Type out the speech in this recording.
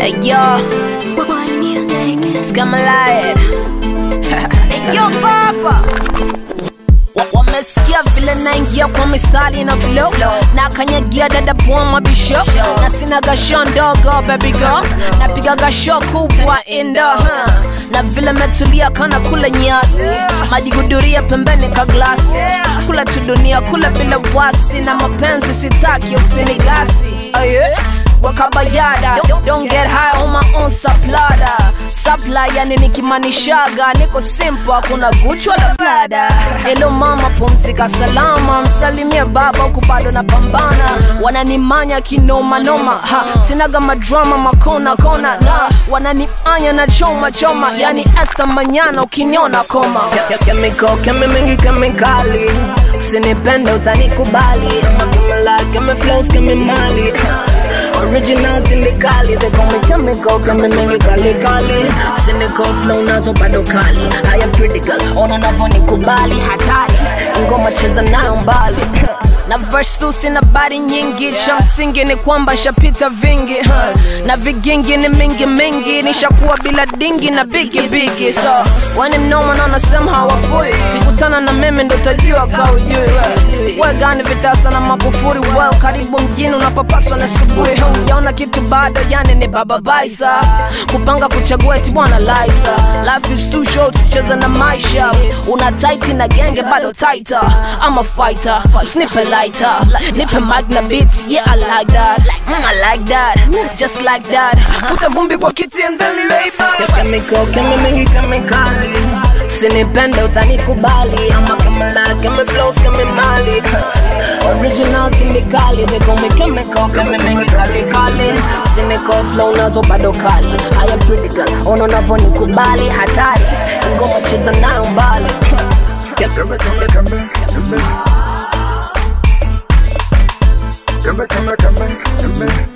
Hey yo, One music. it's coming live. Hey yo papa, Wamesikia vile naingia kwa mistari na flow, na kanyagia dada poa mabisho, na sina gasho ndogo baby girl, napiga gasho kubwa indo, na vile metulia kana kula nyasi, majiguduria pembeni ka glasi, kula tu dunia kula bila wasi, na mapenzi sitaki usinigasi. Oh yeah? Wakabayada, don't get high on my own supply, yani nikimanishaga niko simple, kuna guchwa la blada. Hello mama, pumzika salama, msalimie baba huku bado na pambana. Wananimanya kinoma noma, sinaga madrama makona kona, na wananianya na choma, yani Esther Manyana ukiniona koma. Kemi mingi kemikali, usinipende utanikubali. Kemi flows kemi mali, original tindikali. They call me chemical, kemi mingi kali. Cynical flow nazo bado kali. I am pretty girl, ona navo nikubali. Hatari, ngoma cheza nayo mbali. Na verse tu sina bari nyingi, cha msingi ni kwamba nshapita vingi, na vigingi ni mingi, nishakuwa bila dingi na bigi. So wani mnoma na nasema hawafui, kikutana na mimi ndo tajua kaujui. Wegani vitasa na makufuri, well karibu mjini unapapaswa na subuhi. Yaona kitu bado, yani ni baba baisa, kupanga kuchagua eti bwana Liza. Life is too short, cheza na maisha. Una tighti na genge bado tighter, I'm a fighter, snipe lighter, nipe mic na beats, yeah I like that, I like that, just like that. Futa vumbi kwa kiti and then lay back. Chemical, kemi mingi kemikali, usinipende utanikubali. Ama kemi flows kemi mali, original tindikali. They call me chemical, kemi mingi kali. Cynical flow nazo bado kali. I am pretty girl, ono navo nikubali. Hatari, ngoma cheza nayo mbali. Come.